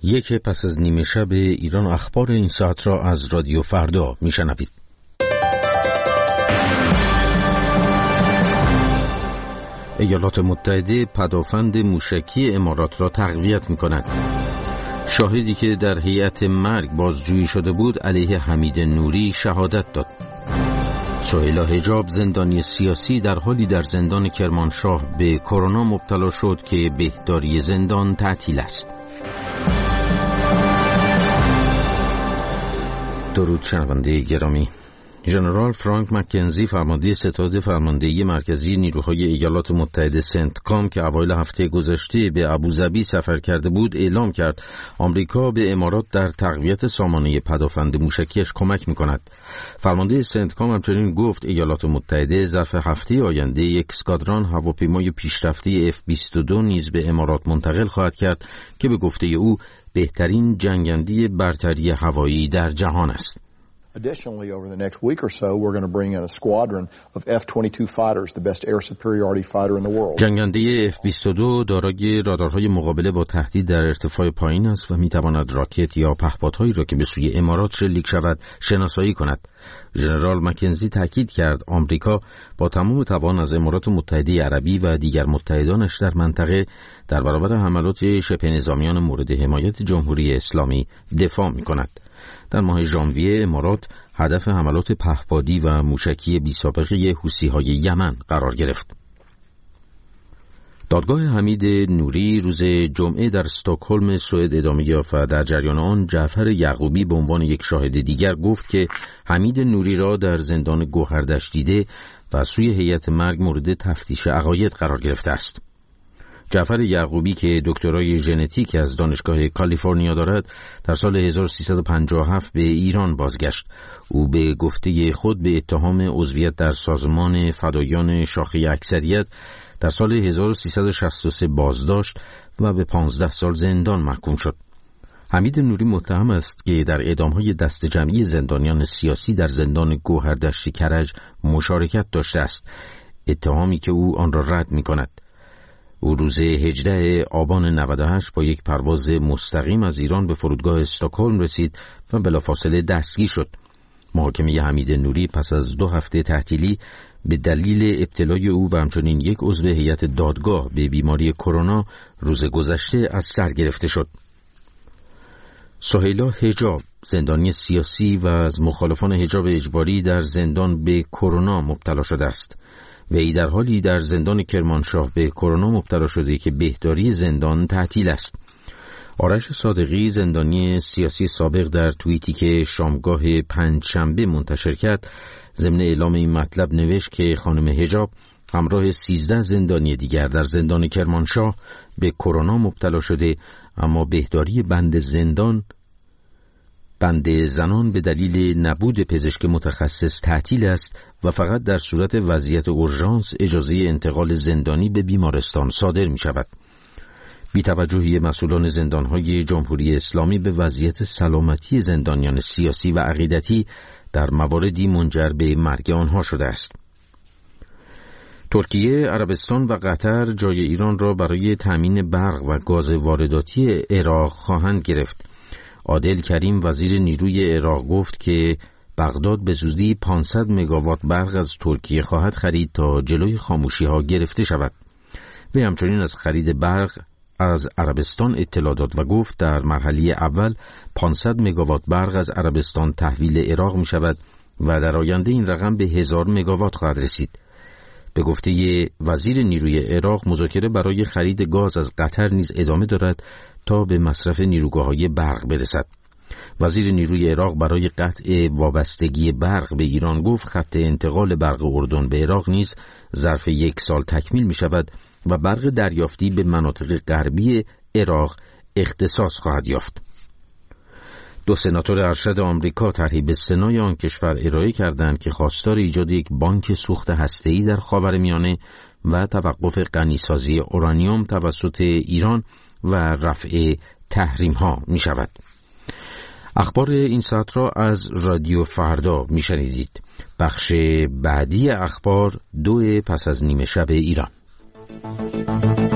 یک پس از نیمه شب ایران، اخبار این ساعت را از رادیو فردا میشنوید. ایالات متحده پدافند موشکی امارات را تقویت می‌کند. شاهدی که در هیئت مرگ بازجویی شده بود علیه حمید نوری شهادت داد. سهیلا حجاب زندانی سیاسی در حالی در زندان کرمانشاه به کرونا مبتلا شد که بهداری زندان تعطیل است. درود شنونده گرامی. ژنرال فرانک مکنزی، فرمانده ستاد فرماندهی مرکزی نیروهای ایالات متحده سنتکام که اوایل هفته گذشته به ابوظبی سفر کرده بود، اعلام کرد آمریکا به امارات در تقویت سامانه پدافند موشکیش کمک می‌کند. فرمانده سنتکام همچنین گفت ایالات متحده ظرف هفته آینده یک اسکادران هواپیمای پیشرفته F-22 نیز به امارات منتقل خواهد کرد که به گفته او بهترین جنگنده برتری هوایی در جهان است. Additionally, over the next week or so, we're going to bring in a squadron of F-22 fighters, the best air superiority fighter in the world. جنگنده F-22 دارای رادارهای مقابله با تهدید در ارتفاع پایین است و میتواند راکت یا پهپادهایی را که به سوی امارات شلیک شود شناسایی کند. ژنرال مکنزی تاکید کرد آمریکا با تمام توان از امارات متحده عربی و دیگر متحدانش در منطقه در برابر حملات شبه نظامیان مورد حمایت جمهوری اسلامی دفاع میکند. در ماه ژانویه امارات هدف حملات پهپادی و موشکی بی‌سابقه حوثی‌های یمن قرار گرفت. دادگاه حمید نوری روز جمعه در استکهلم سوئد ادامه یافت و در جریان آن جعفر یعقوبی به عنوان یک شاهد دیگر گفت که حمید نوری را در زندان گوهردشت دیده و سوی هیئت مرگ مورد تفتیش عقاید قرار گرفته است. جعفر یعقوبی که دکترای ژنتیک از دانشگاه کالیفرنیا دارد، در سال 1357 به ایران بازگشت. او به گفته خود به اتهام عضویت در سازمان فدایان شاخه اکثریت در سال 1363 بازداشت و به 15 سال زندان محکوم شد. حمید نوری متهم است که در اعدام‌های دست جمعی زندانیان سیاسی در زندان گوهردشت کرج مشارکت داشته است، اتهامی که او آن را رد می‌کند. او روز 18 آبان 98 با یک پرواز مستقیم از ایران به فرودگاه استکهلم رسید و بلافاصله دستگیر شد. محاکمه حمید نوری پس از 2 هفته تعطیلی به دلیل ابتلای او و همچنین یک عضو هیئت دادگاه به بیماری کرونا روز گذشته از سر گرفته شد. سهیلا حجاب زندانی سیاسی و از مخالفان حجاب اجباری در زندان به کرونا مبتلا شده است. وی در حالی در زندان کرمانشاه به کرونا مبتلا شده که بهداری زندان تعطیل است. آرش صادقی زندانی سیاسی سابق در توییتی که شامگاه پنجشنبه منتشر کرد ضمن اعلام این مطلب نوشت که خانم حجاب همراه 13 زندانی دیگر در زندان کرمانشاه به کرونا مبتلا شده، اما بهداری بند زنان به دلیل نبود پزشک متخصص تعطیل است و فقط در صورت وضعیت اورژانس اجازه انتقال زندانی به بیمارستان صادر می شود. بی توجهی مسئولان زندانهای جمهوری اسلامی به وضعیت سلامتی زندانیان سیاسی و عقیدتی در مواردی منجر به مرگ آنها شده است. ترکیه، عربستان و قطر جای ایران را برای تامین برق و گاز وارداتی عراق خواهند گرفت. عادل کریم وزیر نیروی عراق گفت که بغداد به زودی 500 مگاوات برق از ترکیه خواهد خرید تا جلوی خاموشی‌ها گرفته شود. وی همچنین از خرید برق از عربستان اطلاع داد و گفت در مرحله اول 500 مگاوات برق از عربستان تحویل عراق می شود و در آینده این رقم به 1000 مگاوات خواهد رسید. به گفته وزیر نیروی عراق مذاکره برای خرید گاز از قطر نیز ادامه دارد تا به مصرف نیروگاه‌های برق برسد. وزیر نیروی عراق برای قطع وابستگی برق به ایران گفت خط انتقال برق اردن به عراق نیز ظرف 1 سال تکمیل می شود و برق دریافتی به مناطق غربی عراق اختصاص خواهد یافت. 2 سناتور ارشد آمریکا طرحی به سنای آن کشور ارائه کردند که خواستار ایجاد یک بانک سوخت هسته‌ای در خاورمیانه و توقف غنیسازی اورانیوم توسط ایران و رفع تحریم‌ها می شود. اخبار این ساعت را از رادیو فردا می شنیدید. بخش بعدی اخبار 2 پس از نیمه شب ایران.